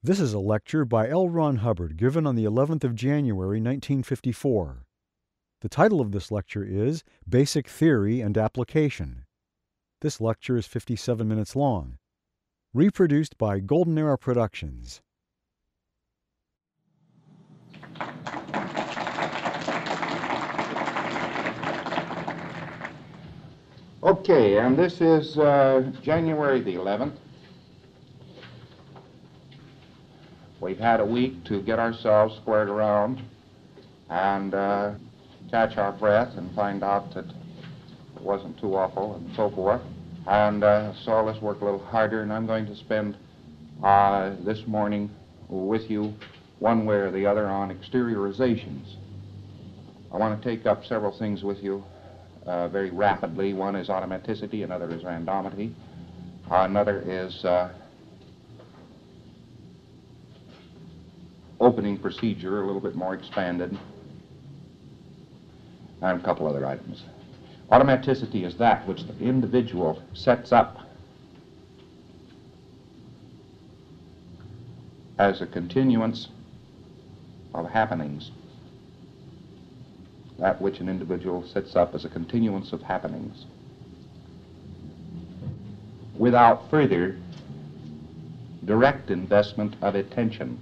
This is a lecture by L. Ron Hubbard given on the 11th of January, 1954. The title of this lecture is Basic Theory and Application. This lecture is 57 minutes long. Reproduced by Golden Era Productions. Okay, and this is January the 11th. We've had a week to get ourselves squared around and catch our breath and find out that it wasn't too awful and so forth. And so let's work a little harder, and I'm going to spend this morning with you one way or the other on exteriorizations. I want to take up several things with you very rapidly. One is automaticity, another is randomity, another is opening procedure, a little bit more expanded, and a couple other items. Automaticity is that which the individual sets up as a continuance of happenings. That which an individual sets up as a continuance of happenings without further direct investment of attention.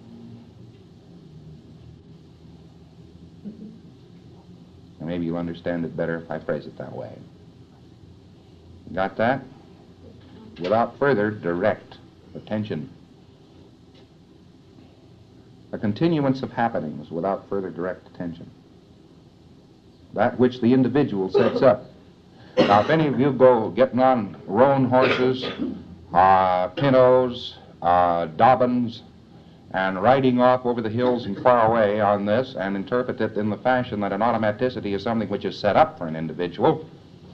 And maybe you'll understand it better if I phrase it that way. Got that? Without further direct attention. A continuance of happenings without further direct attention. That which the individual sets up. Now, if any of you go getting on roan horses, pintos, dobbins, and riding off over the hills and far away on this and interpret it in the fashion that an automaticity is something which is set up for an individual,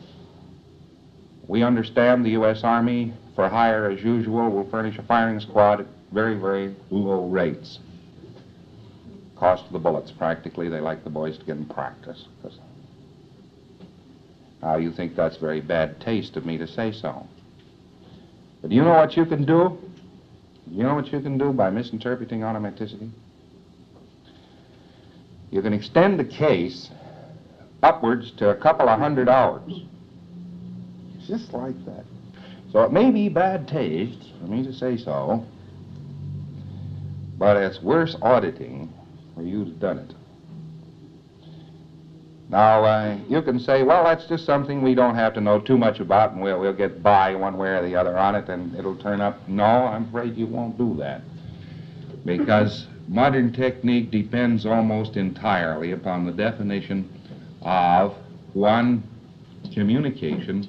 we understand the U.S. Army, for hire as usual, will furnish a firing squad at very, very low rates. Cost of the bullets, practically. They like the boys to get in practice. Now, you think that's very bad taste of me to say so. But do you know what you can do? You know what you can do by misinterpreting automaticity? You can extend the case upwards to a couple of hundred hours. Just like that. So it may be bad taste for me to say so, but it's worse auditing for you to have done it. Now, you can say, well, that's just something we don't have to know too much about, and we'll get by one way or the other on it, and it'll turn up. No, I'm afraid you won't do that, because modern technique depends almost entirely upon the definition of 1, communication,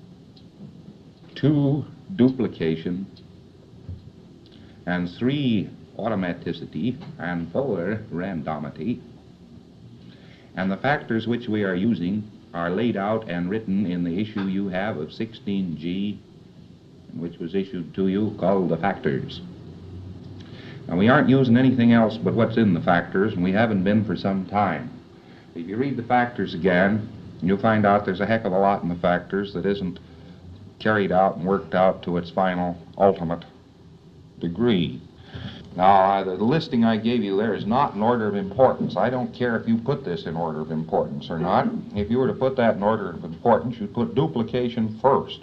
2, duplication, and 3, automaticity, and 4, randomity. And the factors which we are using are laid out and written in the issue you have of 16G, which was issued to you, called the factors. Now, we aren't using anything else but what's in the factors, and we haven't been for some time. If you read the factors again, you'll find out there's a heck of a lot in the factors that isn't carried out and worked out to its final, ultimate degree. Now, the listing I gave you there is not in order of importance. I don't care if you put this in order of importance or not. If you were to put that in order of importance, you'd put duplication first.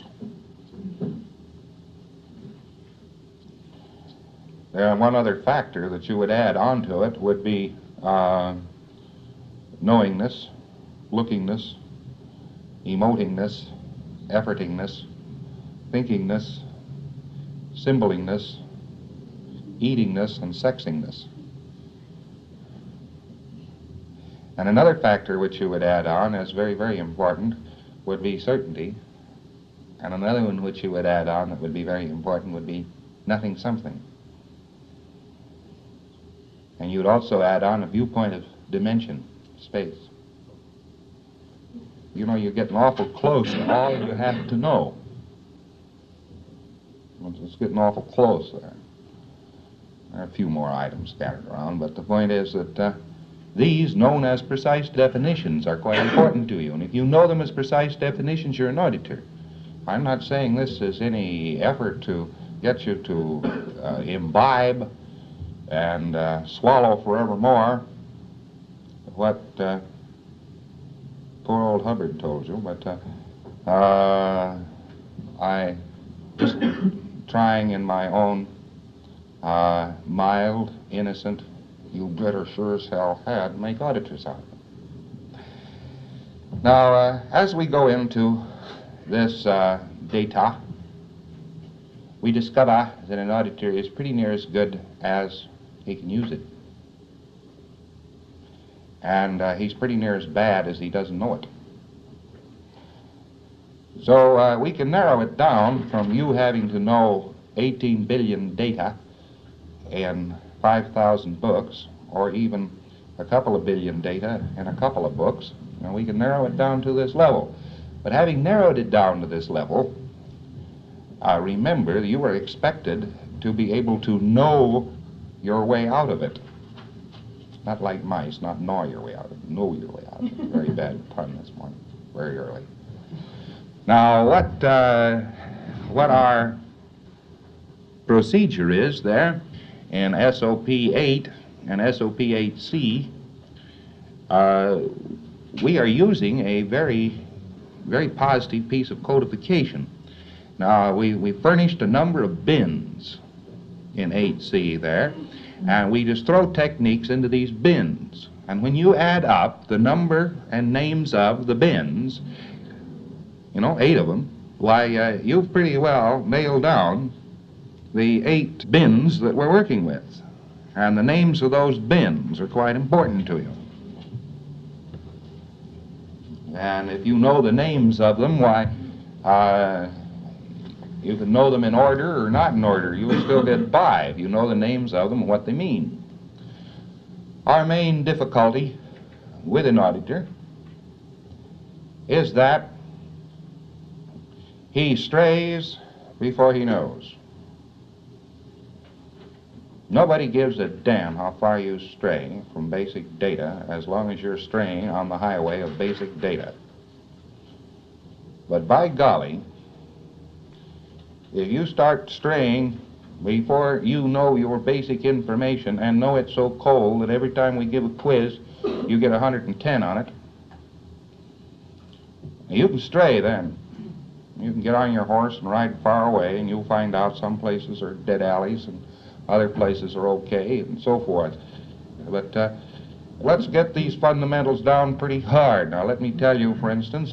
And one other factor that you would add onto it would be knowingness, lookingness, emotingness, effortingness, thinkingness, symbolingness, eatingness, and sexingness. And another factor which you would add on as very, very important would be certainty. And another one which you would add on that would be very important would be nothing something. And you would also add on a viewpoint of dimension, space. You know, you're getting awful close to all you have to know. It's getting awful close there. There are a few more items scattered around, but the point is that these, known as precise definitions, are quite important to you. And if you know them as precise definitions, you're an auditor. I'm not saying this as any effort to get you to imbibe and swallow forevermore what poor old Hubbard told you, but I just trying in my own mild, innocent, you better sure as hell had, make auditors out of it. Now, as we go into this data, we discover that an auditor is pretty near as good as he can use it. And he's pretty near as bad as he doesn't know it. So we can narrow it down from you having to know 18 billion data in 5,000 books, or even a couple of billion data in a couple of books, and we can narrow it down to this level. But having narrowed it down to this level, remember that you are expected to be able to know your way out of it. Not like mice, not gnaw your way out of it, know your way out of it. Very bad pun this morning, very early. Now, what our procedure is there in SOP 8 and SOP 8C, we are using a very, very positive piece of codification. Now, we furnished a number of bins in 8C there, and we just throw techniques into these bins. And when you add up the number and names of the bins, you know, 8 of them, why, you've pretty well nailed down the 8 bins that we're working with. And the names of those bins are quite important to you. And if you know the names of them, why, you can know them in order or not in order. You will still get by if you know the names of them and what they mean. Our main difficulty with an auditor is that he strays before he knows. Nobody gives a damn how far you stray from basic data as long as you're straying on the highway of basic data. But by golly, if you start straying before you know your basic information and know it so cold that every time we give a quiz you get 110 on it, you can stray then. You can get on your horse and ride far away, and you'll find out some places are dead alleys and other places are okay, and so forth. But let's get these fundamentals down pretty hard. Now, let me tell you, for instance,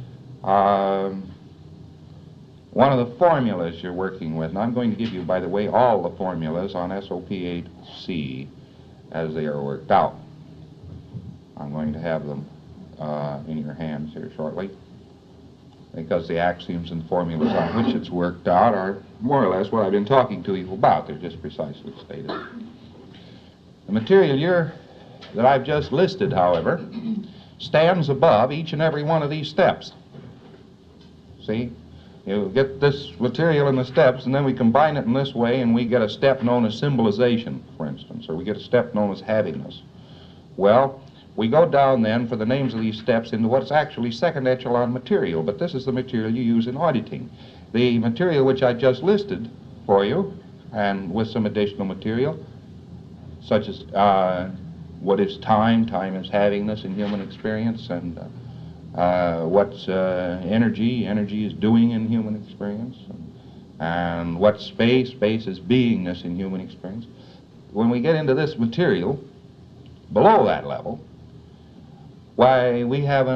one of the formulas you're working with, and I'm going to give you, by the way, all the formulas on SOP 8C as they are worked out. I'm going to have them in your hands here shortly, because the axioms and formulas on which it's worked out are more or less what I've been talking to you about. They're just precisely stated. The material that I've just listed, however, stands above each and every one of these steps. See? You get this material in the steps, and then we combine it in this way, and we get a step known as symbolization, for instance, or we get a step known as havingness. Well, we go down then for the names of these steps into what's actually second echelon material, but this is the material you use in auditing. The material which I just listed for you, and with some additional material, such as what is time, time is havingness in human experience, and what's energy is doing in human experience, and what's space is beingness in human experience. When we get into this material, below that level, why, we have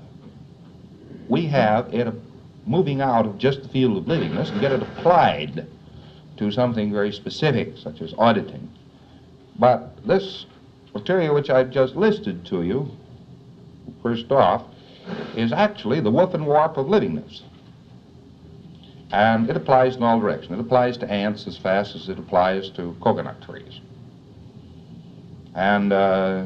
it moving out of just the field of livingness and get it applied to something very specific, such as auditing. But this material which I've just listed to you, first off, is actually the woof and warp of livingness. And it applies in all directions. It applies to ants as fast as it applies to coconut trees. And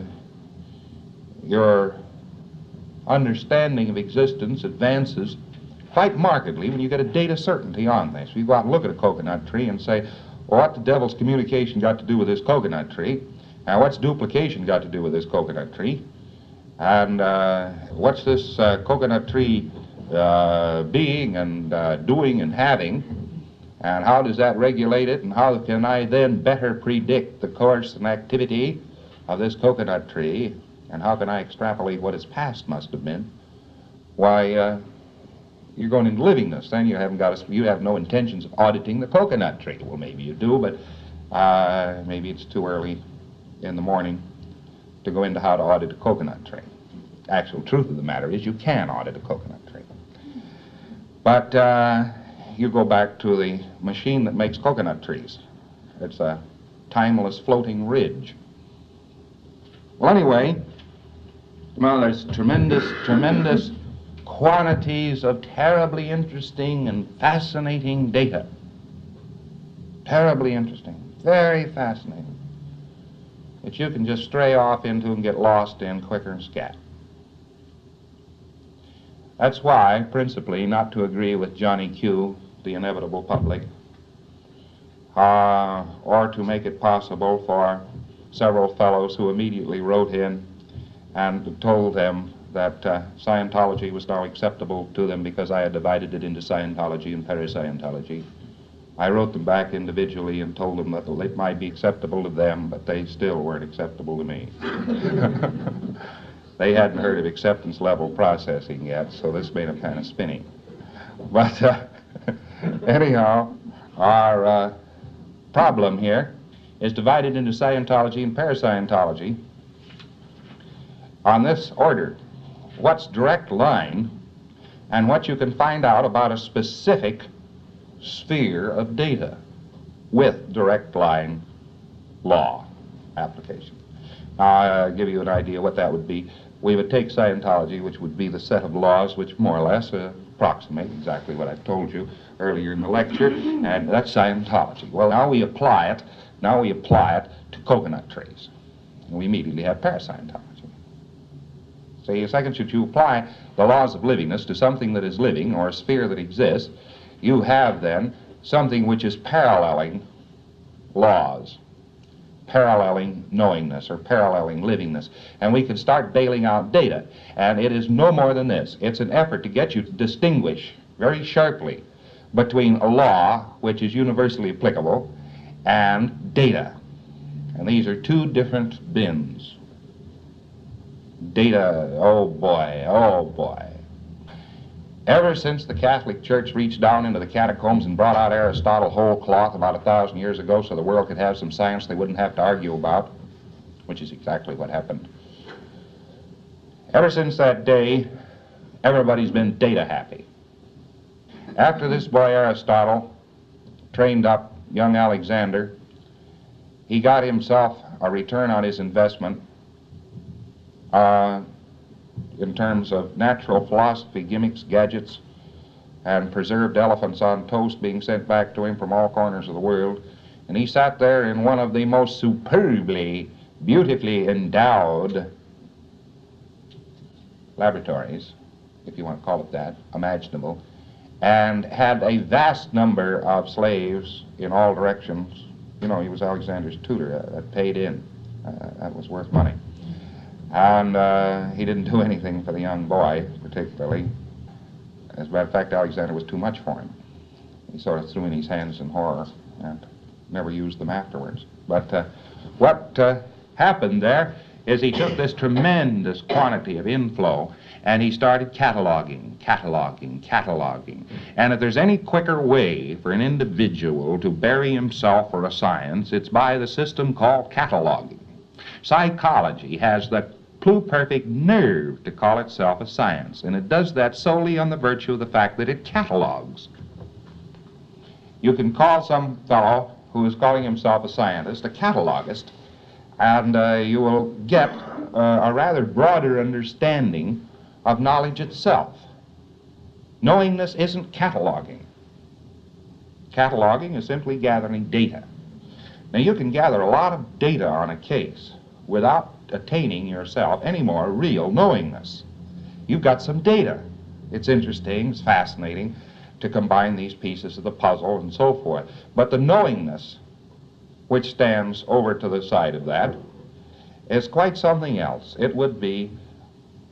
your understanding of existence advances quite markedly when you get a data certainty on this. You go out and look at a coconut tree and say, well, what the devil's communication got to do with this coconut tree? Now, what's duplication got to do with this coconut tree? And what's this coconut tree being and doing and having? And how does that regulate it, and how can I then better predict the course and activity of this coconut tree, and how can I extrapolate what its past must have been? Why, you're going into livingness. Then you have no intentions of auditing the coconut tree. Well, maybe you do, but maybe it's too early in the morning to go into how to audit a coconut tree. Actual truth of the matter is you can audit a coconut tree. But you go back to the machine that makes coconut trees. It's a timeless floating ridge. Well, anyway, well, there's tremendous quantities of terribly interesting and fascinating data. Terribly interesting, very fascinating, that you can just stray off into and get lost in quicker and scat. That's why, principally, not to agree with Johnny Q, the inevitable public, or to make it possible for several fellows who immediately wrote in and told them that Scientology was now acceptable to them because I had divided it into Scientology and Parascientology. I wrote them back individually and told them that it might be acceptable to them, but they still weren't acceptable to me. They hadn't heard of acceptance level processing yet, so this made them kind of spinny. But anyhow, our problem here is divided into Scientology and Parascientology on this order. What's direct line, and what you can find out about a specific sphere of data with direct line law application. Now, I'll give you an idea what that would be. We would take Scientology, which would be the set of laws which more or less approximate exactly what I told you earlier in the lecture, and that's Scientology. Well, now we apply it to coconut trees, and we immediately have Parascientology. See, the second that you apply the laws of livingness to something that is living, or a sphere that exists, you have then something which is paralleling laws, paralleling knowingness, or paralleling livingness. And we can start bailing out data. And it is no more than this. It's an effort to get you to distinguish very sharply between a law, which is universally applicable, and data. And these are two different bins. Data, oh boy. Ever since the Catholic Church reached down into the catacombs and brought out Aristotle whole cloth about 1,000 years ago so the world could have some science they wouldn't have to argue about, which is exactly what happened. Ever since that day, everybody's been data happy. After this boy Aristotle trained up young Alexander, he got himself a return on his investment in terms of natural philosophy, gimmicks, gadgets, and preserved elephants on toast being sent back to him from all corners of the world. And he sat there in one of the most superbly, beautifully endowed laboratories, if you want to call it that, imaginable, and had a vast number of slaves in all directions. You know, he was Alexander's tutor, that paid in. That was worth money. And he didn't do anything for the young boy, particularly. As a matter of fact, Alexander was too much for him. He sort of threw in his hands in horror and never used them afterwards. But what happened there is he took this tremendous quantity of inflow and he started cataloging. And if there's any quicker way for an individual to bury himself for a science, it's by the system called cataloging. Psychology has the pluperfect nerve to call itself a science, and it does that solely on the virtue of the fact that it catalogs. You can call some fellow who is calling himself a scientist a catalogist, and you will get a rather broader understanding of knowledge itself. Knowingness isn't cataloging. Cataloging is simply gathering data. Now, you can gather a lot of data on a case without attaining yourself any more real knowingness. You've got some data. It's interesting, it's fascinating to combine these pieces of the puzzle and so forth. But the knowingness, which stands over to the side of that, is quite something else. It would be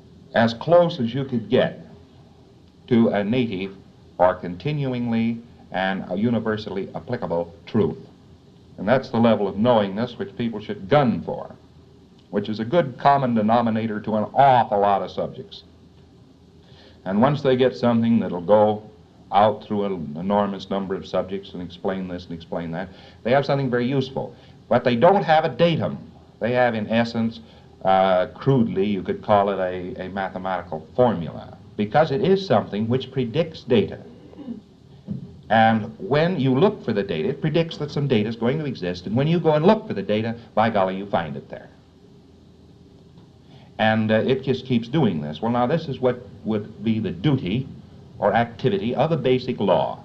as close as you could get to a native or continuingly and a universally applicable truth. And that's the level of knowingness which people should gun for, which is a good common denominator to an awful lot of subjects. And once they get something that'll go out through an enormous number of subjects and explain this and explain that, they have something very useful. But they don't have a datum. They have, in essence, crudely, you could call it a mathematical formula, because it is something which predicts data. And when you look for the data, it predicts that some data is going to exist, and when you go and look for the data, by golly, you find it there. And it just keeps doing this. Well, now, this is what would be the duty or activity of a basic law.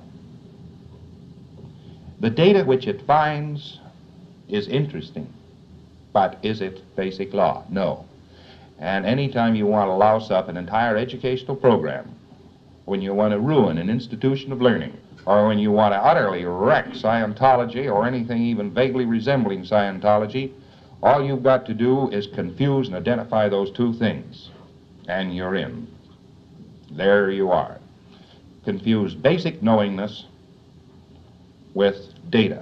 The data which it finds is interesting, but is it basic law? No. And anytime you want to louse up an entire educational program, when you want to ruin an institution of learning, or when you want to utterly wreck Scientology or anything even vaguely resembling Scientology, all you've got to do is confuse and identify those two things, and you're in. There you are. Confuse basic knowingness with data.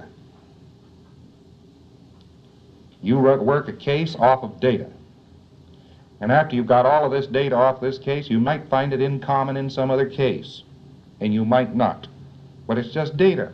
You work a case off of data. And after you've got all of this data off this case, you might find it in common in some other case, and you might not. But it's just data.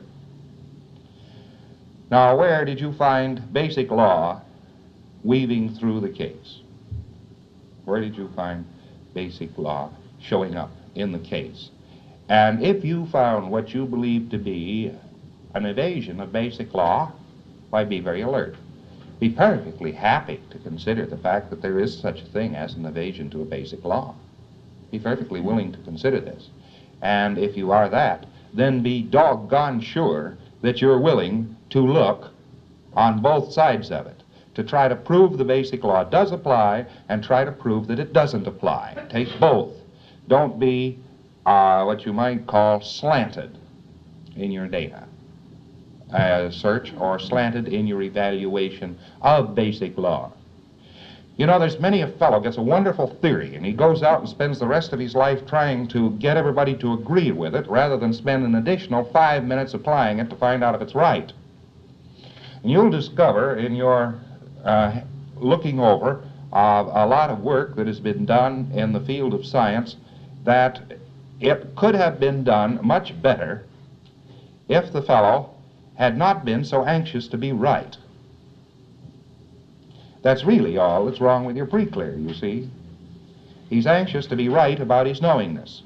Now, where did you find basic law weaving through the case? Where did you find basic law showing up in the case? And if you found what you believe to be an evasion of basic law, why, be very alert. Be perfectly happy to consider the fact that there is such a thing as an evasion to a basic law. Be perfectly willing to consider this. And if you are that, then be doggone sure that you're willing to look on both sides of it, to try to prove the basic law does apply and try to prove that it doesn't apply. Take both. Don't be what you might call slanted in your data search, or slanted in your evaluation of basic law. You know, there's many a fellow gets a wonderful theory, and he goes out and spends the rest of his life trying to get everybody to agree with it, rather than spend an additional 5 minutes applying it to find out if it's right. And you'll discover in your looking over a lot of work that has been done in the field of science that it could have been done much better if the fellow had not been so anxious to be right. That's really all that's wrong with your pre-clear, you see. He's anxious to be right about his knowingness.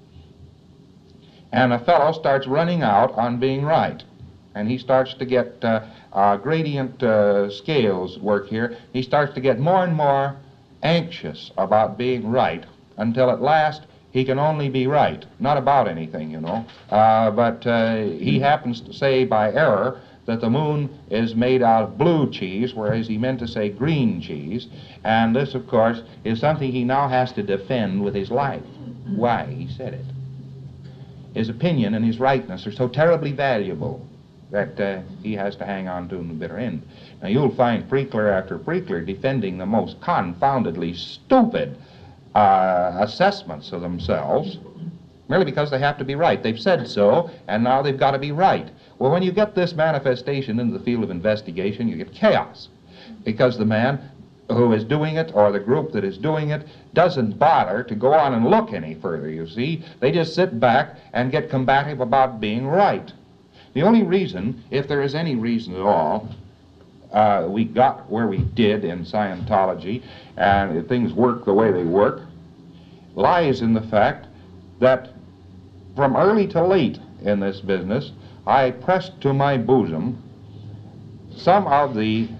And a fellow starts running out on being right. And he starts to get gradient scales work here. He starts to get more and more anxious about being right, until at last he can only be right. Not about anything, you know. But he happens to say by error that the moon is made out of blue cheese, whereas he meant to say green cheese. And this, of course, is something he now has to defend with his life. Why? He said it. His opinion and his rightness are so terribly valuable that he has to hang on to in the bitter end. Now, you'll find pre-clear after pre-clear defending the most confoundedly stupid assessments of themselves, merely because they have to be right. They've said so, and now they've got to be right. Well, when you get this manifestation into the field of investigation, you get chaos, because the man who is doing it, or the group that is doing it, doesn't bother to go on and look any further, you see. They just sit back and get combative about being right. The only reason, if there is any reason at all, we got where we did in Scientology, and things work the way they work, lies in the fact that from early to late in this business, I pressed to my bosom some of the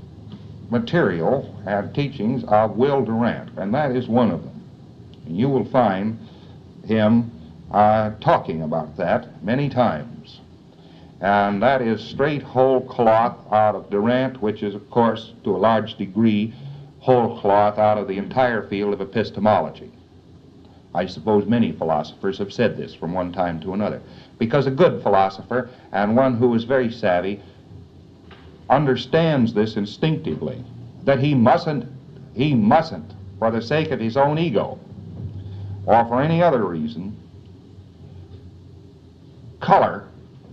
material and teachings of Will Durant, and that is one of them. And you will find him talking about that many times. And that is straight whole cloth out of Durant, which is, of course, to a large degree, whole cloth out of the entire field of epistemology. I suppose many philosophers have said this from one time to another, because a good philosopher, and one who is very savvy, understands this instinctively, that he mustn't, for the sake of his own ego, or for any other reason, color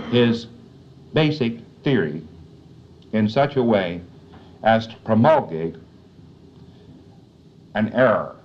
his basic theory in such a way as to promulgate an error.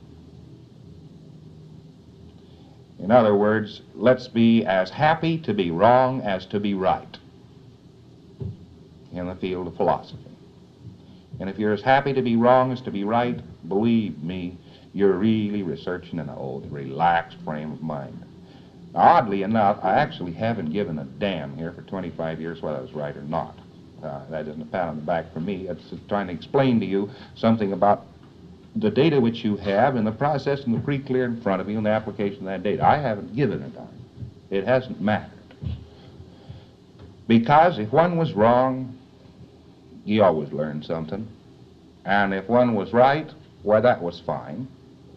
In other words, let's be as happy to be wrong as to be right in the field of philosophy. And if you're as happy to be wrong as to be right, believe me, you're really researching in a relaxed frame of mind. Now, oddly enough, I actually haven't given a damn here for 25 years whether I was right or not. That isn't a pat on the back for me. It's trying to explain to you something about the data which you have and the process and the pre-clear in front of you and the application of that data. I haven't given a darn. It hasn't mattered. Because if one was wrong, you always learned something. And if one was right, well, that was fine.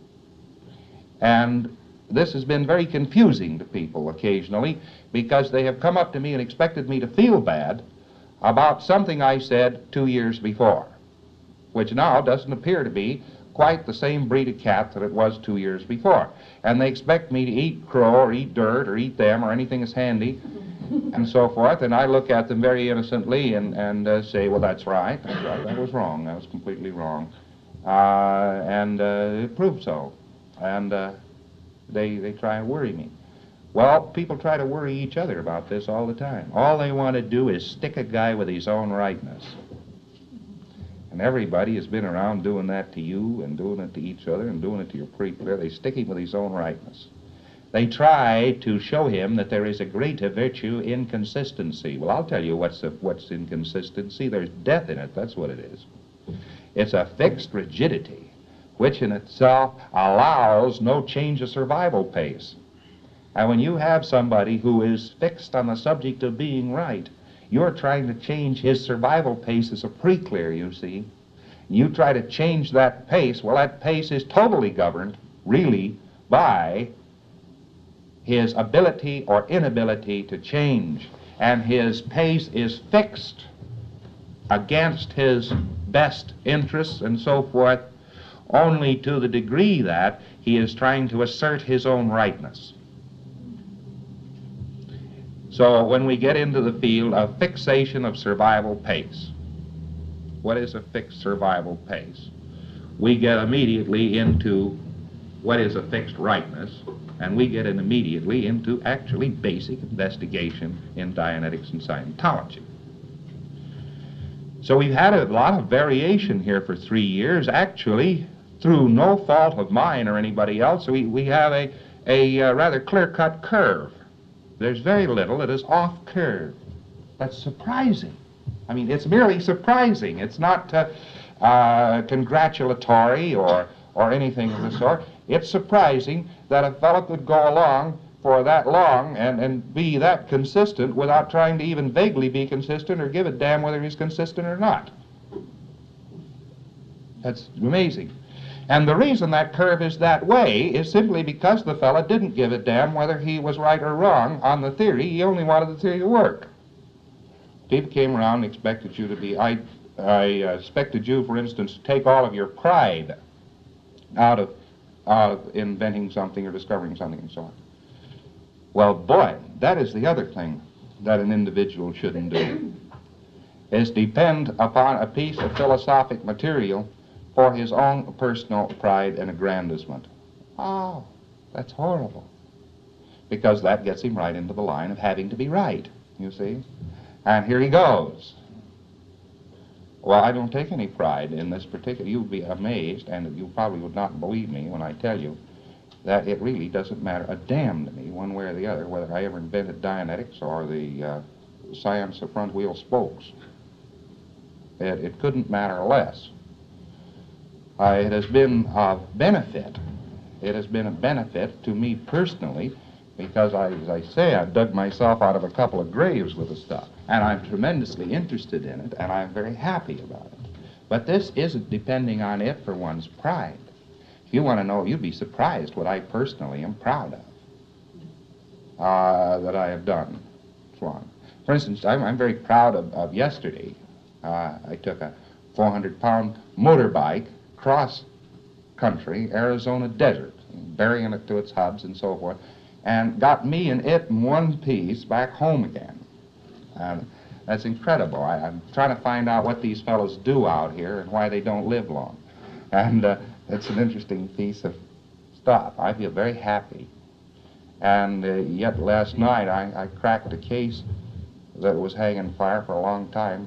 And this has been very confusing to people occasionally because they have come up to me and expected me to feel bad about something I said 2 years before, which now doesn't appear to be quite the same breed of cat that it was 2 years before. And they expect me to eat crow or eat dirt or eat them or anything that's handy and so forth, and I look at them very innocently and say, well, that's right, that was wrong, that was completely wrong. And it proved so. And they try and worry me. Well, people try to worry each other about this all the time. All they want to do is stick a guy with his own rightness. And everybody has been around doing that to you and doing it to each other and doing it to your pre-clear. They stick him with his own rightness. They try to show him that there is a greater virtue in consistency. Well, I'll tell you what's in consistency. There's death in it. That's what it is. It's a fixed rigidity, which in itself allows no change of survival pace. And when you have somebody who is fixed on the subject of being right, you're trying to change his survival pace as a pre-clear, you see. You try to change that pace. Well, that pace is totally governed, really, by his ability or inability to change. And his pace is fixed against his best interests and so forth, only to the degree that he is trying to assert his own rightness. So when we get into the field of fixation of survival pace, what is a fixed survival pace? We get immediately into what is a fixed rightness, and we get immediately into actually basic investigation in Dianetics and Scientology. So we've had a lot of variation here for 3 years, actually, through no fault of mine or anybody else. We have a rather clear-cut curve. There's very little that is off curve. That's surprising. I mean, it's merely surprising. It's not congratulatory or anything of the sort. It's surprising that a fellow could go along for that long and be that consistent without trying to even vaguely be consistent or give a damn whether he's consistent or not. That's amazing. And the reason that curve is that way is simply because the fellow didn't give a damn whether he was right or wrong on the theory. He only wanted the theory to work. People came around and expected you to be, I expected you, for instance, to take all of your pride out of inventing something or discovering something and so on. Well, boy, that is the other thing that an individual shouldn't do, is depend upon a piece of philosophic material for his own personal pride and aggrandizement. Oh, that's horrible. Because that gets him right into the line of having to be right, you see. And here he goes. Well, I don't take any pride in this particular. You'll be amazed, and you probably would not believe me when I tell you that it really doesn't matter a damn to me, one way or the other, whether I ever invented Dianetics or the science of front wheel spokes. It couldn't matter less. It has been of benefit. It has been a benefit to me personally because, as I say, I've dug myself out of a couple of graves with the stuff. And I'm tremendously interested in it, and I'm very happy about it. But this isn't depending on it for one's pride. If you want to know, you'd be surprised what I personally am proud of, that I have done. For instance, I'm very proud of yesterday. I took a 400-pound motorbike cross-country Arizona desert, burying it to its hubs and so forth, and got me and it in one piece back home again. And that's incredible. I'm trying to find out what these fellows do out here and why they don't live long. And it's an interesting piece of stuff. I feel very happy. And yet last night I cracked a case that was hanging fire for a long time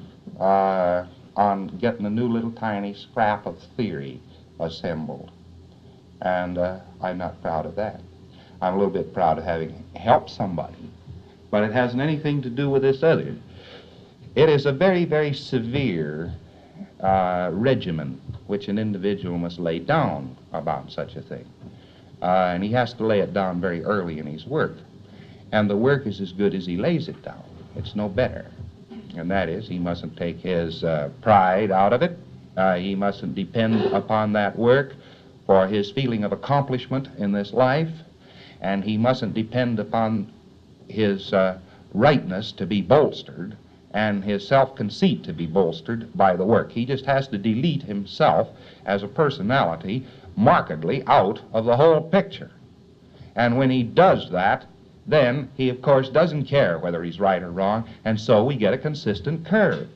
on getting a new little tiny scrap of theory assembled. And I'm not proud of that. I'm a little bit proud of having helped somebody. But it hasn't anything to do with this other. It is a very, very severe regimen which an individual must lay down about such a thing. And he has to lay it down very early in his work. And the work is as good as he lays it down. It's no better. And that is, he mustn't take his pride out of it. He mustn't depend upon that work for his feeling of accomplishment in this life. And he mustn't depend upon his rightness to be bolstered and his self-conceit to be bolstered by the work. He just has to delete himself as a personality markedly out of the whole picture. And when he does that, then he, of course, doesn't care whether he's right or wrong, and so we get a consistent curve.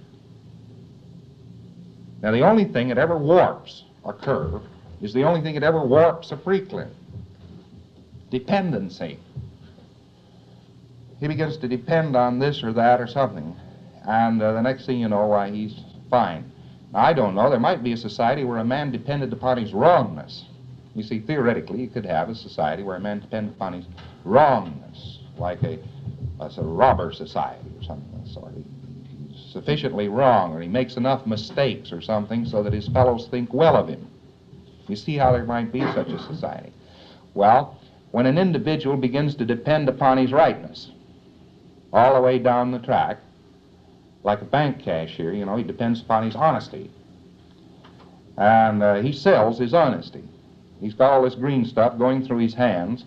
Now, the only thing that ever warps a curve is the only thing that ever warps a preclin. Dependency. He begins to depend on this or that or something, and the next thing you know, why, he's fine. Now, I don't know. There might be a society where a man depended upon his wrongness. You see, theoretically, you could have a society where a man depended upon his wrongness, like a robber society or something of the sort. He's sufficiently wrong, or he makes enough mistakes or something so that his fellows think well of him. You see how there might be such a society. Well, when an individual begins to depend upon his rightness all the way down the track, like a bank cashier, you know, he depends upon his honesty. And he sells his honesty. He's got all this green stuff going through his hands,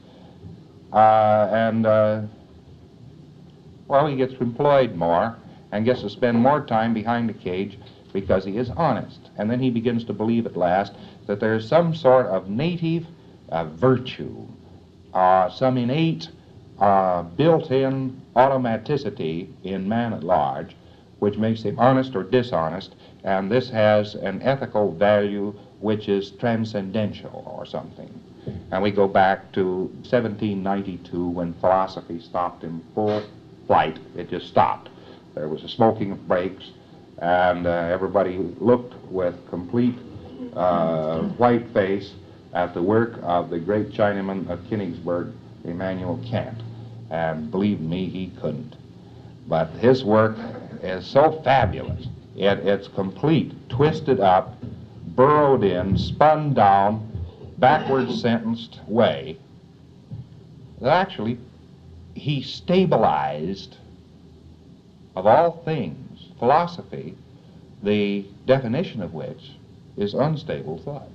well, he gets employed more and gets to spend more time behind the cage because he is honest. And then he begins to believe at last that there's some sort of native virtue, some innate built-in automaticity in man at large, which makes him honest or dishonest, and this has an ethical value which is transcendental or something. And we go back to 1792 when philosophy stopped in full flight. It just stopped. There was a smoking of brakes, and everybody looked with complete white face at the work of the great Chinaman of Königsberg, Immanuel Kant. And believe me, he couldn't. But his work is so fabulous. It's complete, twisted up, burrowed in, spun down, backwards sentenced way, that actually he stabilized, of all things, philosophy, the definition of which is unstable thought.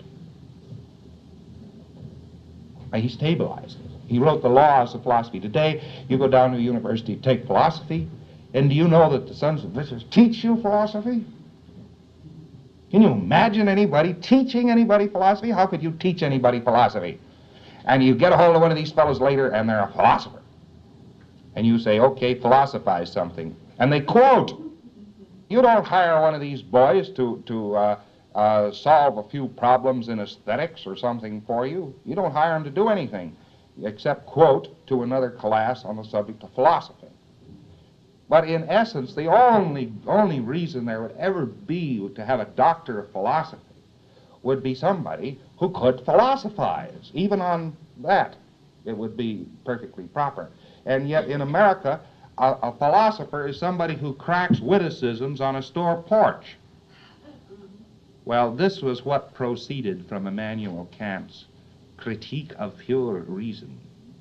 He stabilized it. He wrote the laws of philosophy. Today, you go down to a university, take philosophy, and do you know that the sons of bitches teach you philosophy? Can you imagine anybody teaching anybody philosophy? How could you teach anybody philosophy? And you get a hold of one of these fellows later, and they're a philosopher. And you say, okay, philosophize something. And they quote. You don't hire one of these boys to solve a few problems in aesthetics or something for you. You don't hire them to do anything except quote to another class on the subject of philosophy. But in essence, the only reason there would ever be to have a doctor of philosophy would be somebody who could philosophize. Even on that, it would be perfectly proper. And yet in America, a philosopher is somebody who cracks witticisms on a store porch. Well, this was what proceeded from Immanuel Kant's Critique of Pure Reason.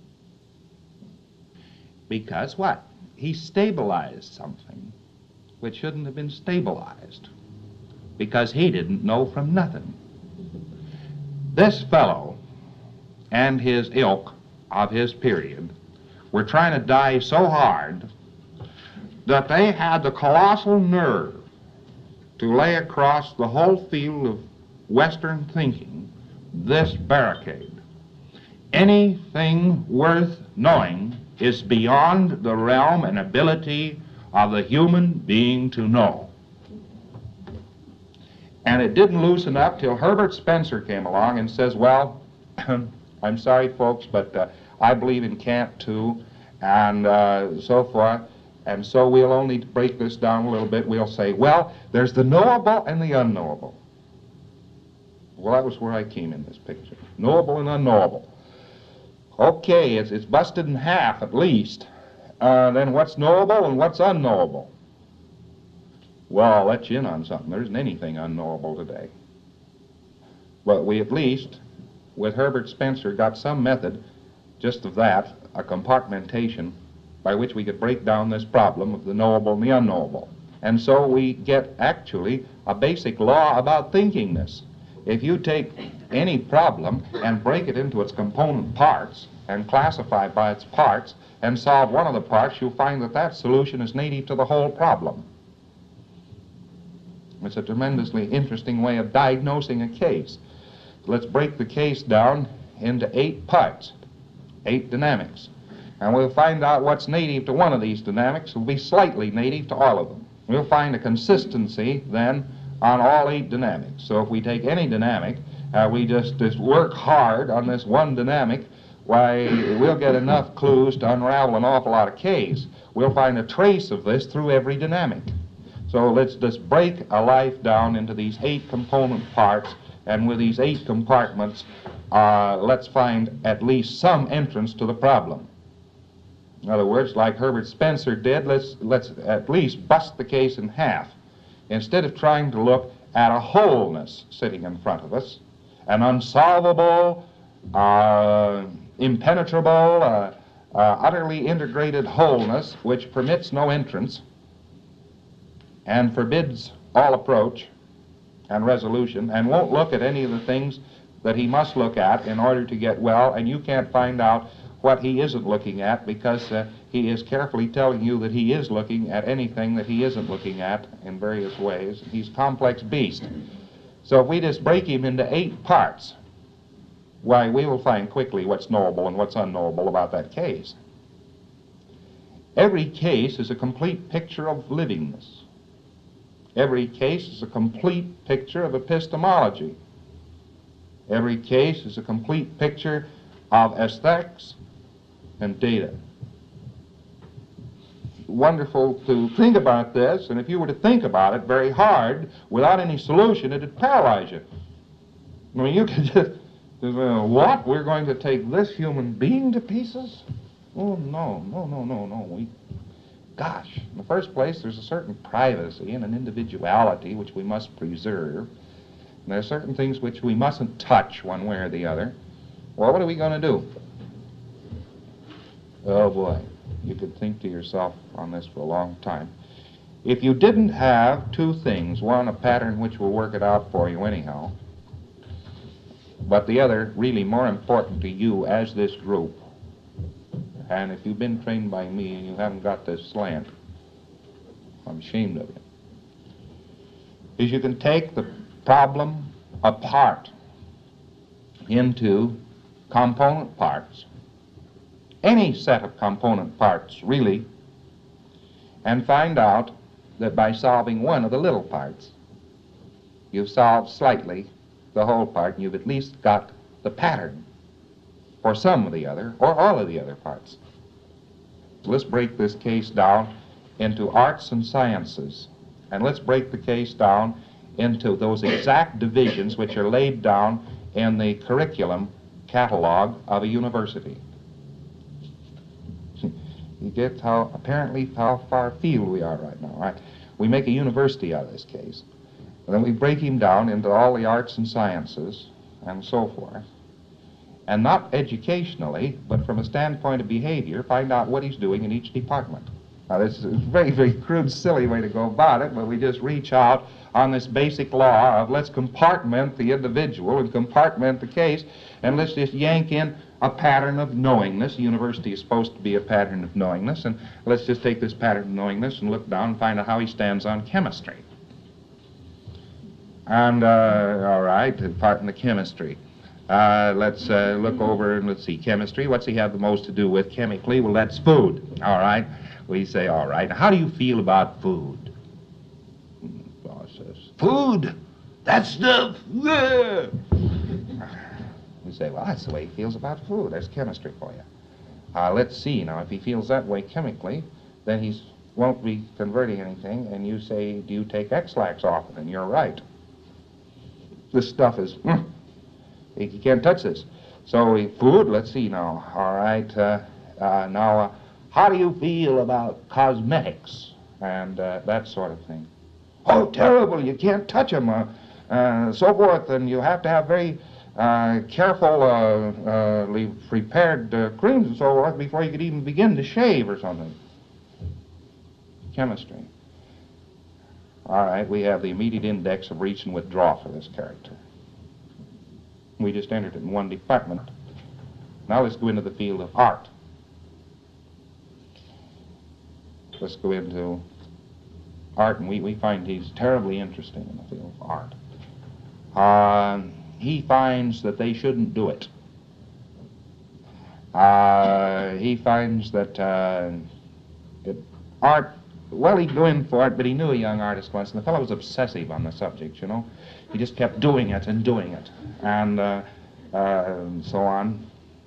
Because what? He stabilized something which shouldn't have been stabilized, because he didn't know from nothing. This fellow and his ilk of his period were trying to die so hard that they had the colossal nerve to lay across the whole field of Western thinking this barricade. Anything worth knowing is beyond the realm and ability of the human being to know. And it didn't loosen up till Herbert Spencer came along and says, well, I'm sorry, folks, but I believe in Kant too, and so forth. And so we'll only break this down a little bit. We'll say, well, there's the knowable and the unknowable. Well, that was where I came in this picture. Knowable and unknowable. Okay, it's busted in half at least. Then what's knowable and what's unknowable? Well, I'll let you in on something. There isn't anything unknowable today. But we at least, with Herbert Spencer, got some method just of that, a compartmentation, by which we could break down this problem of the knowable and the unknowable. And so we get actually a basic law about thinkingness. If you take any problem and break it into its component parts and classify by its parts and solve one of the parts, you'll find that that solution is native to the whole problem. It's a tremendously interesting way of diagnosing a case. Let's break the case down into 8 parts, 8 dynamics. And we'll find out what's native to one of these dynamics will be slightly native to all of them. We'll find a consistency then on all 8 dynamics. So if we take any dynamic, we just work hard on this one dynamic, why, we'll get enough clues to unravel an awful lot of K's. We'll find a trace of this through every dynamic. So let's just break a life down into these 8 component parts, and with these 8 compartments, let's find at least some entrance to the problem. In other words, like Herbert Spencer did, let's at least bust the case in half. Instead of trying to look at a wholeness sitting in front of us, an unsolvable, impenetrable, utterly integrated wholeness which permits no entrance and forbids all approach and resolution and won't look at any of the things that he must look at in order to get well, and you can't find out what he isn't looking at because he is carefully telling you that he is looking at anything that he isn't looking at in various ways. He's a complex beast. So if we just break him into 8 parts, why, we will find quickly what's knowable and what's unknowable about that case. Every case is a complete picture of livingness. Every case is a complete picture of epistemology. Every case is a complete picture of aesthetics and data. Wonderful to think about this, and if you were to think about it very hard without any solution, it'd paralyze you. I mean, you could just, what? We're going to take this human being to pieces? Oh, no. Gosh, in the first place, there's a certain privacy and an individuality which we must preserve. And there are certain things which we mustn't touch one way or the other. Well, what are we going to do? Oh, boy. You could think to yourself on this for a long time. If you didn't have 2 things, one, a pattern which will work it out for you anyhow, but the other, really more important to you as this group, and if you've been trained by me and you haven't got this slant, I'm ashamed of you, is you can take the problem apart into component parts, any set of component parts, really, and find out that by solving one of the little parts, you've solved slightly the whole part, and you've at least got the pattern for some of the other, or all of the other parts. So let's break this case down into arts and sciences, and let's break the case down into those exact divisions which are laid down in the curriculum catalog of a university. You get apparently how far afield we are right now, right? We make a university out of this case. And then we break him down into all the arts and sciences and so forth. And not educationally, but from a standpoint of behavior, find out what he's doing in each department. Now, this is a very, very crude, silly way to go about it, but we just reach out on this basic law of let's compartment the individual and compartment the case, and let's just yank in a pattern of knowingness. The university is supposed to be a pattern of knowingness, and let's just take this pattern of knowingness and look down and find out how he stands on chemistry. And, all right, part in the chemistry. Let's look over and let's see, chemistry. What's he have the most to do with chemically? Well, that's food, all right. We say, all right, how do you feel about food? Boss says, food? That stuff? Yeah. We say, well, that's the way he feels about food. There's chemistry for you. Let's see. Now, if he feels that way chemically, then he won't be converting anything. And you say, do you take X-Lax often? And you're right. This stuff is, you can't touch this. So food, let's see now. All right. Now, how do you feel about cosmetics and that sort of thing? Oh, terrible. You can't touch them. So forth. And you have to have very carefully prepared creams and so forth before you could even begin to shave or something. Chemistry. All right, we have the immediate index of reach and withdraw for this character. We just entered it in one department. Now let's go into the field of art. Let's go into art, and we find he's terribly interesting in the field of art. He finds that they shouldn't do it. He finds that art, well, he'd go in for it, but he knew a young artist once, and the fellow was obsessive on the subject, you know. He just kept doing it and doing it, and so on.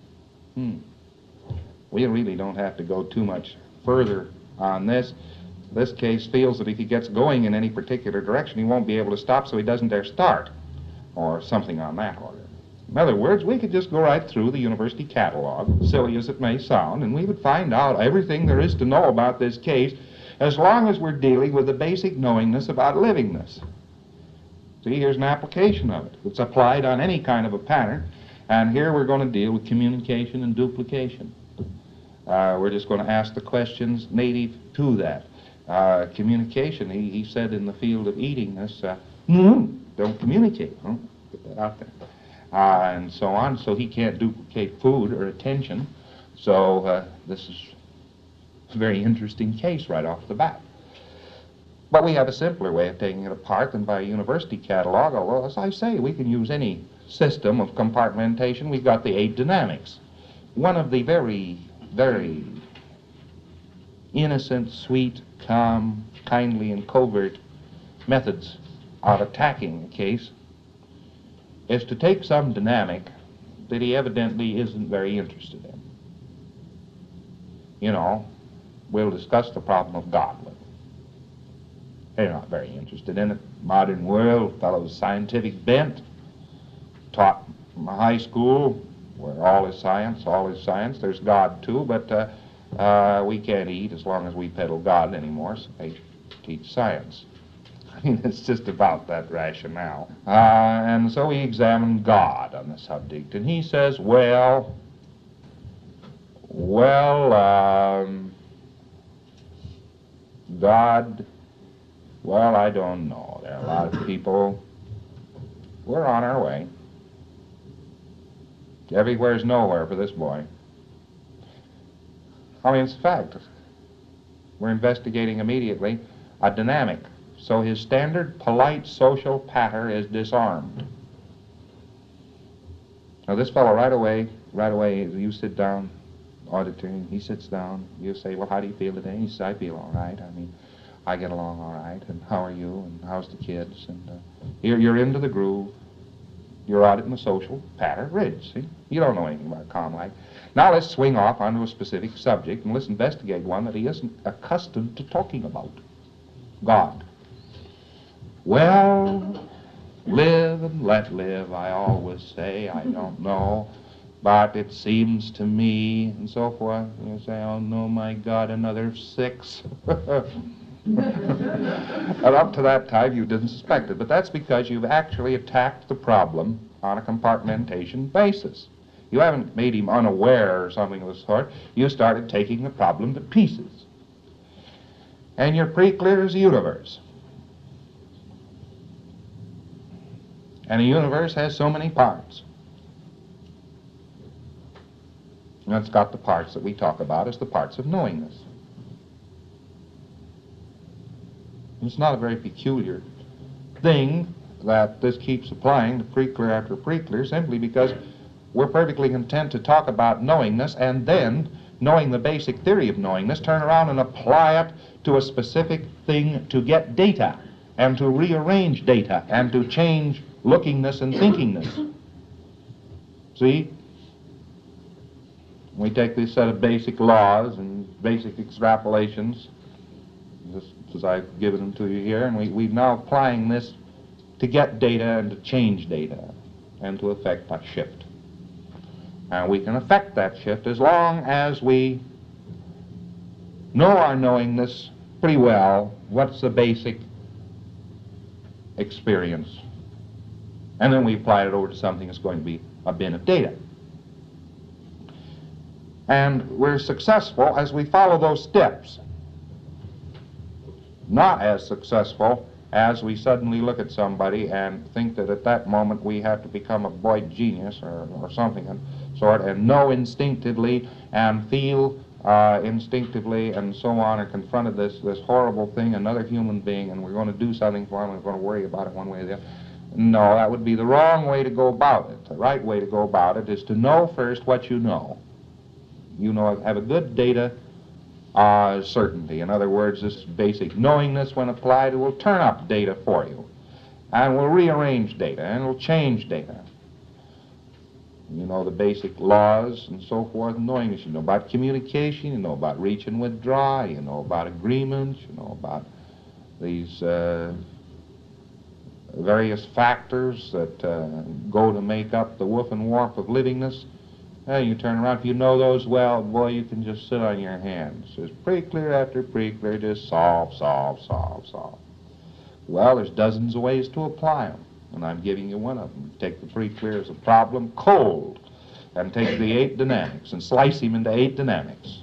We really don't have to go too much further on this. This case feels that if he gets going in any particular direction, he won't be able to stop, so he doesn't dare start, or something on that order. In other words, we could just go right through the university catalog, silly as it may sound, and we would find out everything there is to know about this case, as long as we're dealing with the basic knowingness about livingness. See, here's an application of it. It's applied on any kind of a pattern, and here we're going to deal with communication and duplication. We're just going to ask the questions native to that. Communication, he said in the field of eatingness, don't communicate. Put that out there. And so on, so he can't duplicate food or attention. So this is a very interesting case right off the bat. But we have a simpler way of taking it apart than by a university catalog, although, as I say, we can use any system of compartmentation. We've got the 8 dynamics. One of the very, very innocent, sweet, calm, kindly, and covert methods of attacking a case is to take some dynamic that he evidently isn't very interested in. You know, we'll discuss the problem of God with him. They're not very interested in it. Modern world, fellow's scientific bent, taught from a high school where all is science. There's God too, but we can't eat as long as we peddle God anymore, so they teach science. I mean, it's just about that rationale. And so we examine God on the subject, and he says, well, God, well, I don't know. There are a lot of people. We're on our way. Everywhere's nowhere for this boy. I mean, it's a fact. We're investigating immediately a dynamic. So his standard polite social patter is disarmed. Now this fellow right away, you sit down, auditor, he sits down, you say, well, how do you feel today? He says, I feel all right. I mean, I get along all right, and how are you, and how's the kids? And you're into the groove. You're auditing the social pattern ridge, see? You don't know anything about calm life. Now let's swing off onto a specific subject, and let's investigate one that he isn't accustomed to talking about. God. Well, live and let live, I always say. I don't know, but it seems to me, and so forth. You say, oh no, my God, another 6. And up to that time, you didn't suspect it, but that's because you've actually attacked the problem on a compartmentation basis. You haven't made him unaware or something of the sort. You started taking the problem to pieces. And you're pretty clear as a universe. And a universe has so many parts. And it's got the parts that we talk about as the parts of knowingness. It's not a very peculiar thing that this keeps applying to preclear after preclear, simply because we're perfectly content to talk about knowingness and then knowing the basic theory of knowingness, turn around and apply it to a specific thing to get data and to rearrange data and to change lookingness and thinkingness. See? We take this set of basic laws and basic extrapolations, just as I've given them to you here, and we're now applying this to get data and to change data and to affect a shift. And we can affect that shift as long as we know our knowingness pretty well, what's the basic experience. And then we apply it over to something that's going to be a bin of data. And we're successful as we follow those steps. Not as successful as we suddenly look at somebody and think that at that moment we have to become a boy genius or something of sort, and know instinctively and feel instinctively and so on, or confronted this horrible thing, another human being, and we're going to do something for him, we're going to worry about it one way or the other. No, that would be the wrong way to go about it. The right way to go about it is to know first what you know. You know, have a good data certainty. In other words, this basic knowingness, when applied, it will turn up data for you, and will rearrange data, and will change data. You know the basic laws and so forth, knowingness. You know about communication, you know about reach and withdraw, you know about agreements, you know about these various factors that go to make up the woof and warp of livingness. You turn around, if you know those well, boy, you can just sit on your hands. It's pre-clear after pre-clear, just solve, solve, solve, solve. Well, there's dozens of ways to apply them, and I'm giving you one of them. Take the pre-clear as a problem cold, and take the 8 dynamics, and slice him into 8 dynamics.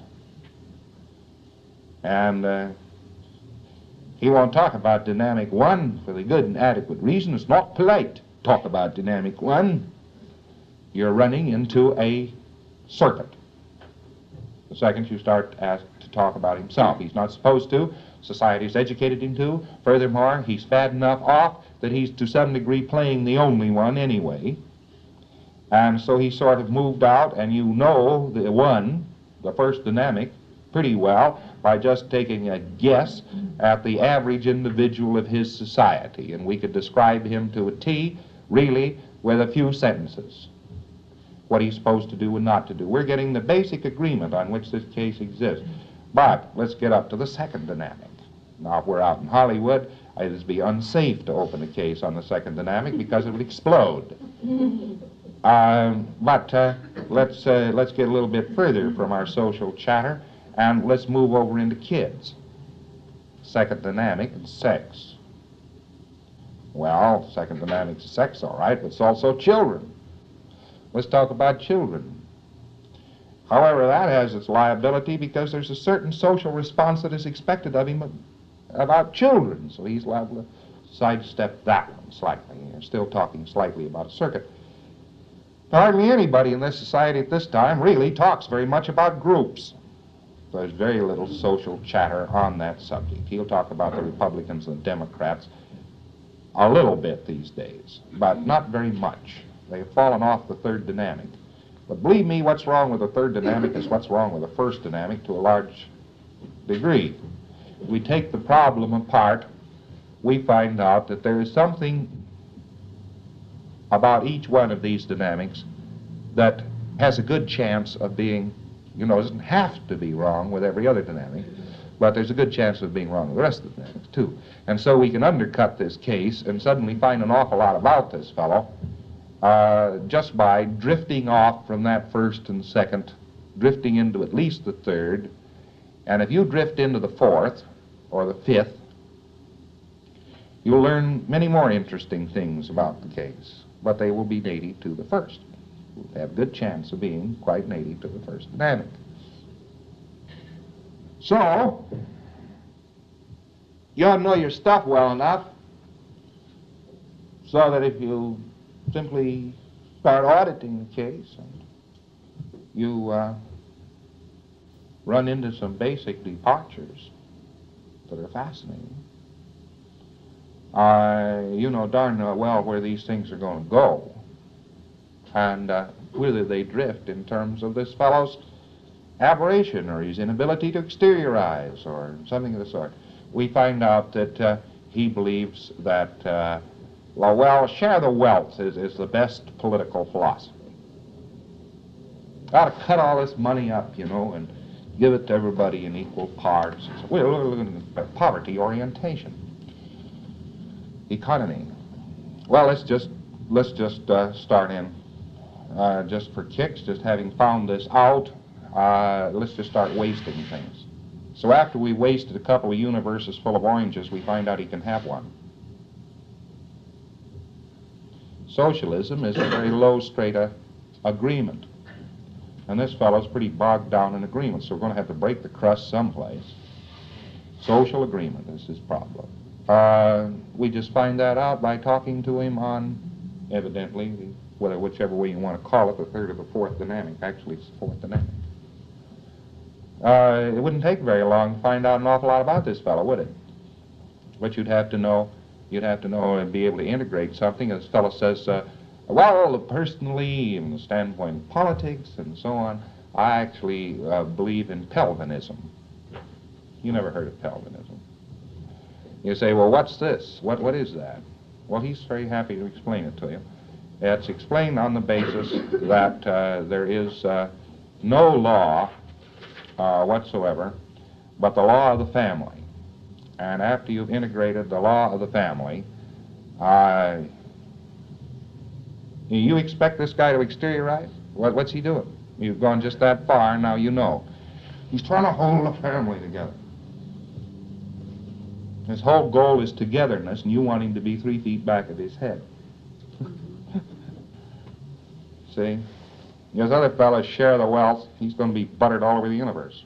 And he won't talk about dynamic 1 for the good and adequate reason. It's not polite to talk about dynamic 1. You're running into a circuit. The second you start to talk about himself. He's not supposed to. Society's educated him to. Furthermore, he's fat enough off that he's to some degree playing the only one anyway. And so he sort of moved out, and you know the one, the first dynamic, pretty well by just taking a guess at the average individual of his society. And we could describe him to a T, really, with a few sentences. What he's supposed to do and not to do. We're getting the basic agreement on which this case exists. But let's get up to the second dynamic. Now, if we're out in Hollywood, it would be unsafe to open a case on the second dynamic because it would explode. But let's get a little bit further from our social chatter, and let's move over into kids. Second dynamic is sex. Well, second dynamic is sex, all right, but it's also children. Let's talk about children. However, that has its liability because there's a certain social response that is expected of him about children, so he's liable to sidestep that one slightly. You're still talking slightly about a circuit. Hardly anybody in this society at this time really talks very much about groups. There's very little social chatter on that subject. He'll talk about the Republicans and the Democrats a little bit these days, but not very much. They've fallen off the third dynamic. But believe me, what's wrong with the third dynamic is what's wrong with the first dynamic to a large degree. If we take the problem apart, we find out that there is something about each one of these dynamics that has a good chance of being, you know, it doesn't have to be wrong with every other dynamic, but there's a good chance of being wrong with the rest of the dynamics too. And so we can undercut this case and suddenly find an awful lot about this fellow just by drifting off from that first and second, drifting into at least the third, and if you drift into the fourth or the fifth, you'll learn many more interesting things about the case, but they will be native to the first. You'll have a good chance of being quite native to the first dynamic. So, you ought to know your stuff well enough so that if you simply start auditing the case and you run into some basic departures that are fascinating, you know darn well where these things are going to go and whither they drift in terms of this fellow's aberration or his inability to exteriorize or something of the sort. We find out that he believes that, well, share the wealth is the best political philosophy. Ought to cut all this money up, you know, and give it to everybody in equal parts. Well, poverty orientation. Economy. Well, let's just start in. Just for kicks, just having found this out, let's just start wasting things. So after we wasted a couple of universes full of oranges, we find out he can have one. Socialism is a very low strata agreement. And this fellow's pretty bogged down in agreement, so we're going to have to break the crust someplace. Social agreement is his problem. We just find that out by talking to him on, evidently, whichever way you want to call it, the third or the fourth dynamic. Actually, it's the fourth dynamic. It wouldn't take very long to find out an awful lot about this fellow, would it? But you'd have to know and be able to integrate something. This fellow says, well, personally, from the standpoint of politics and so on, I actually believe in Pelvinism. You never heard of Pelvinism. You say, well, what's this? What is that? Well, he's very happy to explain it to you. It's explained on the basis that there is no law whatsoever but the law of the family. And after you've integrated the law of the family, you expect this guy to exteriorize? What's he doing? You've gone just that far, now you know. He's trying to hold the family together. His whole goal is togetherness, and you want him to be 3 feet back of his head. See? Those other fellows share the wealth. He's going to be buttered all over the universe.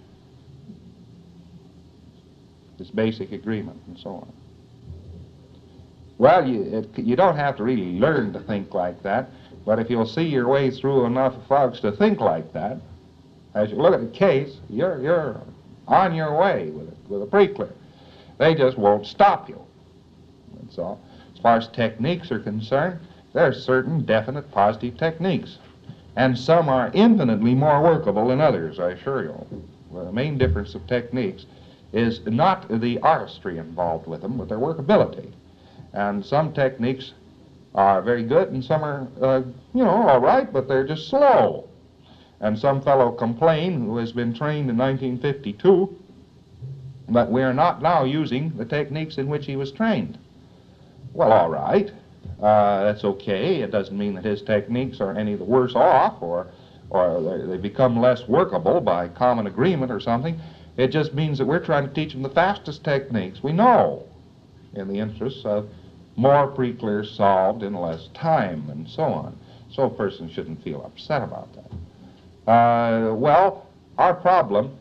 This basic agreement, and so on. Well, you don't have to really learn to think like that, but if you'll see your way through enough folks to think like that, as you look at the case, you're on your way with a pre-clear. They just won't stop you. That's all. As far as techniques are concerned, there are certain definite positive techniques, and some are infinitely more workable than others, I assure you. Well, the main difference of techniques is not the artistry involved with them, but their workability. And some techniques are very good, and some are, all right, but they're just slow. And some fellow complained, who has been trained in 1952, that we are not now using the techniques in which he was trained. Well, all right, that's okay. It doesn't mean that his techniques are any the worse off, or they become less workable by common agreement or something. It just means that we're trying to teach him the fastest techniques we know, in the interests of more pre-clears solved in less time, and so on. So a person shouldn't feel upset about that. Well, our problem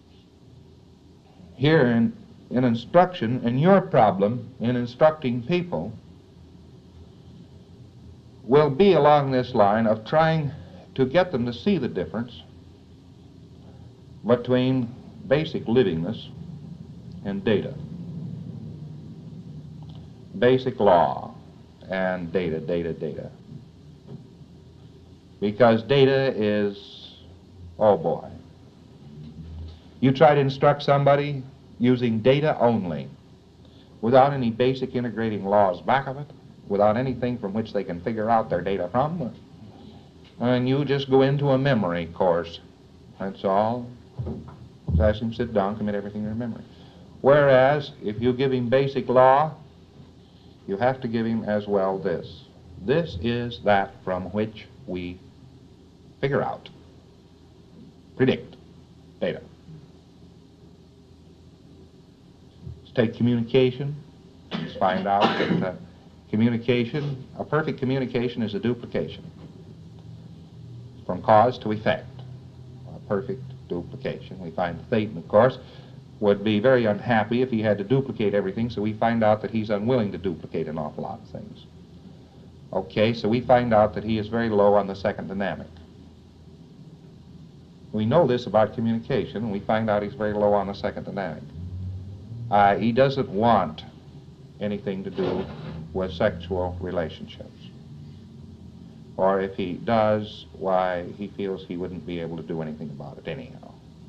here in instruction, and your problem in instructing people, will be along this line of trying to get them to see the difference between basic livingness and data. Basic law and data. Because data is, oh boy. You try to instruct somebody using data only, without any basic integrating laws back of it, without anything from which they can figure out their data from, and you just go into a memory course. That's all. Just ask him, sit down, commit everything to memory. Whereas, if you give him basic law, you have to give him as well this. This is that from which we figure out, predict data. Let's take communication. Let's find out that communication, a perfect communication is a duplication. From cause to effect. A perfect duplication. We find Thetan, of course, would be very unhappy if he had to duplicate everything, so we find out that he's unwilling to duplicate an awful lot of things. Okay, so we find out that he is very low on the second dynamic. We know this about communication, and we find out he's very low on the second dynamic. He doesn't want anything to do with sexual relationships. Or if he does, why, he feels he wouldn't be able to do anything about it anyhow.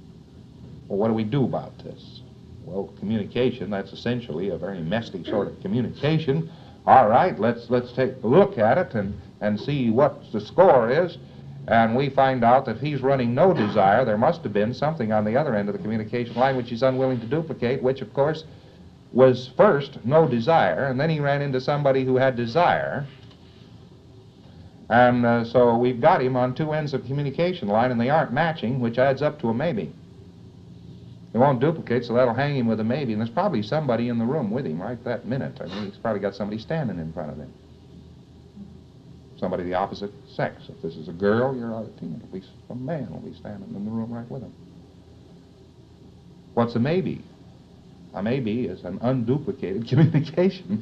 Well, what do we do about this? Well, communication, that's essentially a very messy sort of communication. All right, let's take a look at it and see what the score is. And we find out that if he's running no desire, there must have been something on the other end of the communication line which he's unwilling to duplicate, which, of course, was first no desire, and then he ran into somebody who had desire. And so we've got him on two ends of the communication line, and they aren't matching, which adds up to a maybe. He won't duplicate, so that'll hang him with a maybe, and there's probably somebody in the room with him right that minute. I mean, he's probably got somebody standing in front of him. Somebody of the opposite sex. If this is a girl, you're out of team. It'll be a man will be standing in the room right with him. What's a maybe? A maybe is an unduplicated communication.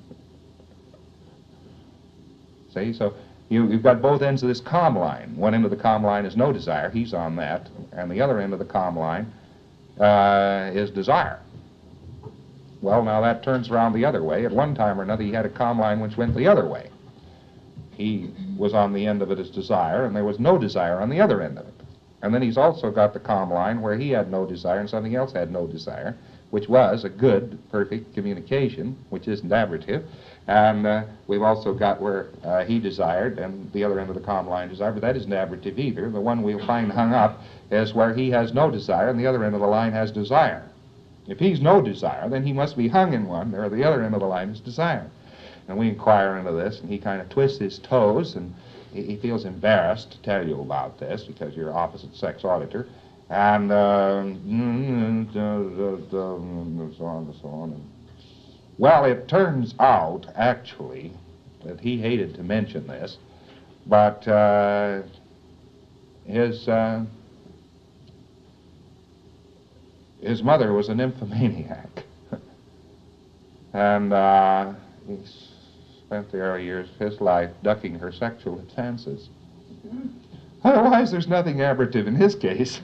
See, so you've got both ends of this comm line. One end of the comm line is no desire. He's on that. And the other end of the comm line is desire. Well, now that turns around the other way. At one time or another, he had a comm line which went the other way. He was on the end of it as desire, and there was no desire on the other end of it. And then he's also got the comm line where he had no desire and something else had no desire, which was a good, perfect communication, which isn't aberrative. And we've also got where he desired and the other end of the comm line desired, but that isn't aberrative either. The one we'll find hung up is where he has no desire and the other end of the line has desire. If he's no desire, then he must be hung in one, or the other end of the line is desire. And we inquire into this, and he kind of twists his toes, and he feels embarrassed to tell you about this because you're opposite sex auditor. And so on and so on. Well, it turns out, actually, that he hated to mention this, but his mother was a nymphomaniac. And he spent the early years of his life ducking her sexual advances. Otherwise, there's nothing aberrative in his case.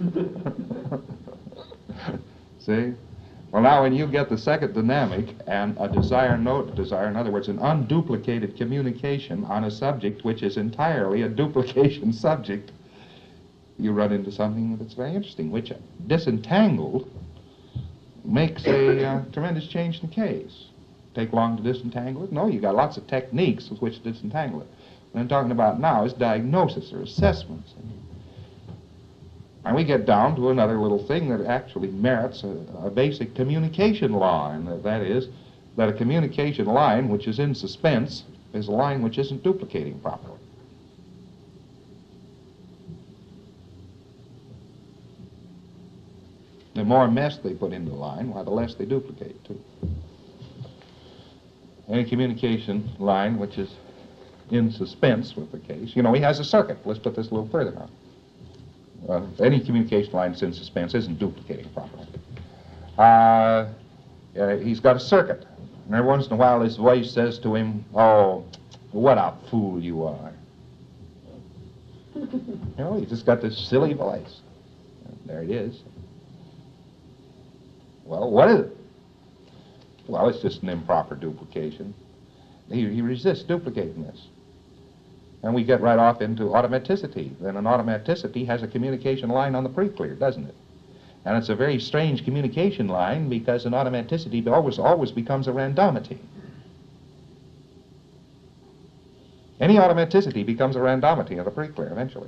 See? Well, now when you get the second dynamic and a desire, no desire, in other words, an unduplicated communication on a subject which is entirely a duplication subject, you run into something that's very interesting, which, disentangled, makes a tremendous change in the case. Take long to disentangle it? No, you got lots of techniques with which to disentangle it. What I'm talking about now is diagnosis or assessments. And we get down to another little thing that actually merits a basic communication law, and that is that a communication line which is in suspense is a line which isn't duplicating properly. The more mess they put into the line, why, the less they duplicate, too. Any communication line which is in suspense with the case, you know, he has a circuit. Let's put this a little further now. Any communication line that's in suspense isn't duplicating properly. He's got a circuit. And every once in a while his voice says to him, "Oh, what a fool you are." You know, he's just got this silly voice. And there it is. Well, what is it? Well, it's just an improper duplication. He resists duplicating this. And we get right off into automaticity. Then an automaticity has a communication line on the pre-clear, doesn't it? And it's a very strange communication line because an automaticity always becomes a randomity. Any automaticity becomes a randomity on the pre-clear eventually.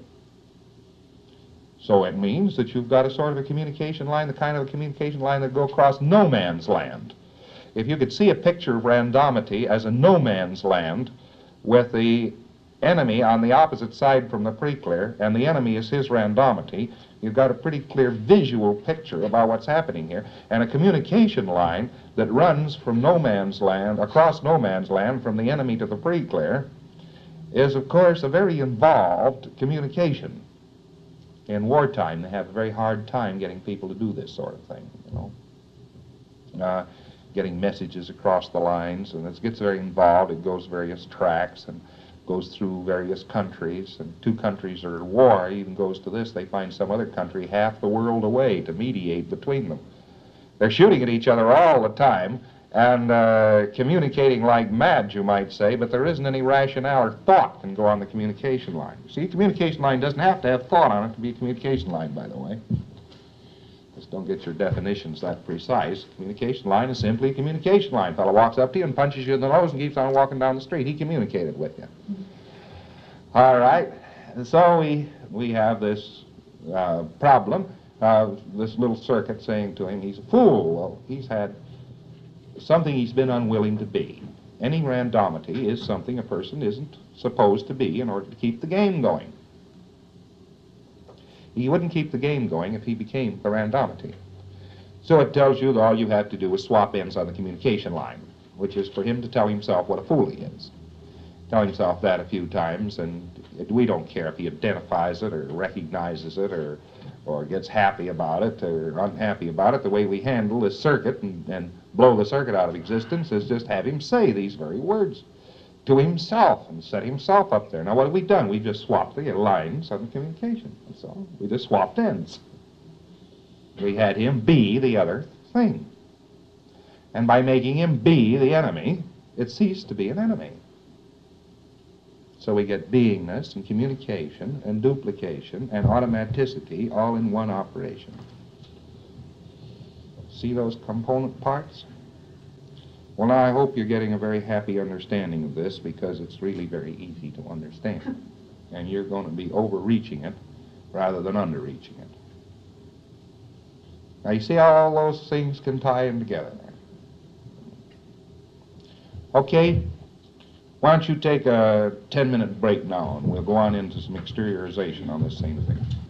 So it means that you've got a sort of a communication line, the kind of a communication line that go across no man's land. If you could see a picture of randomity as a no man's land with the enemy on the opposite side from the pre-clear, and the enemy is his randomity, you've got a pretty clear visual picture about what's happening here. And a communication line that runs from no man's land, across no man's land, from the enemy to the pre-clear, is, of course, a very involved communication. In wartime, they have a very hard time getting people to do this sort of thing, you know. Getting messages across the lines, and it gets very involved. It goes various tracks and goes through various countries, and two countries are at war. Even goes to this, they find some other country half the world away to mediate between them. They're shooting at each other all the time and communicating like mad, you might say, but there isn't any rationale or thought can go on the communication line. You see, a communication line doesn't have to have thought on it to be a communication line, by the way. Just don't get your definitions that precise. Communication line is simply a communication line. Fellow walks up to you and punches you in the nose and keeps on walking down the street. He communicated with you. All right. And so we have this problem, this little circuit saying to him he's a fool. Well, he's had something he's been unwilling to be. Any randomity is something a person isn't supposed to be in order to keep the game going. He wouldn't keep the game going if he became a randomity. So it tells you that all you have to do is swap ends on the communication line, which is for him to tell himself what a fool he is. Tell himself that a few times, and we don't care if he identifies it or recognizes it or gets happy about it or unhappy about it. The way we handle this circuit and blow the circuit out of existence is just have him say these very words to himself and set himself up there. Now, what have we done? We've just swapped the lines on the communication. That's all. We just swapped ends. We had him be the other thing. And by making him be the enemy, it ceased to be an enemy. So we get beingness and communication and duplication and automaticity all in one operation. See those component parts? Well, now I hope you're getting a very happy understanding of this, because it's really very easy to understand. And you're going to be overreaching it rather than underreaching it. Now you see how all those things can tie in together. Okay, why don't you take a 10-minute break now, and we'll go on into some exteriorization on this same thing.